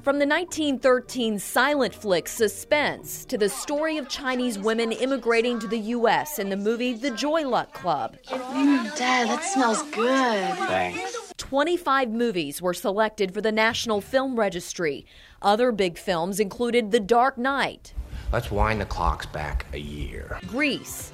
From the 1913 silent flick Suspense to the story of Chinese women immigrating to the U.S. in the movie The Joy Luck Club. Dad, that smells good. Thanks. 25 movies were selected for the National Film Registry. Other big films included The Dark Knight. Let's wind the clocks back a year. Grease.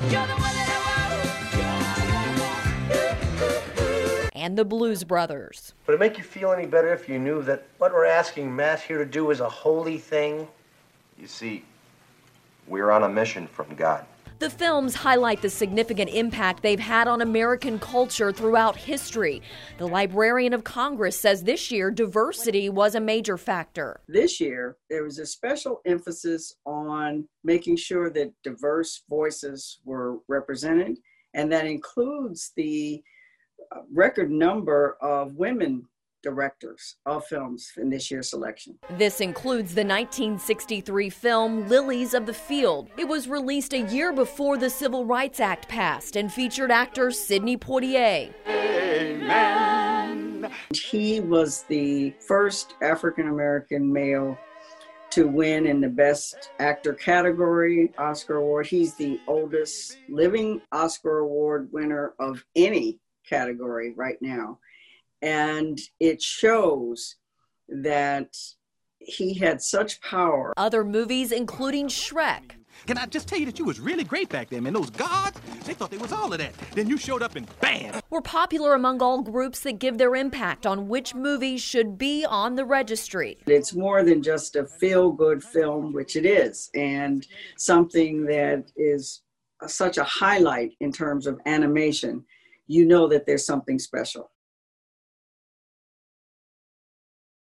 And The Blues Brothers. Would it make you feel any better if you knew that what we're asking Matt here to do is a holy thing? You see, we're on a mission from God. The films highlight the significant impact they've had on American culture throughout history. The Librarian of Congress says this year diversity was a major factor. This year, there was a special emphasis on making sure that diverse voices were represented, and that includes the record number of women directors of films in this year's selection. This includes the 1963 film Lilies of the Field. It was released a year before the Civil Rights Act passed and featured actor Sidney Poitier. Amen. He was the first African-American male to win in the Best Actor category Oscar award. He's the oldest living Oscar award winner of any category right now. And it shows that he had such power. Other movies, including Shrek. Can I just tell you that you was really great back then, man? Those gods, they thought they was all of that. Then you showed up and bam! Were popular among all groups that give their impact on which movies should be on the registry. It's more than just a feel-good film, which it is, and something that is such a highlight in terms of animation. You know that there's something special.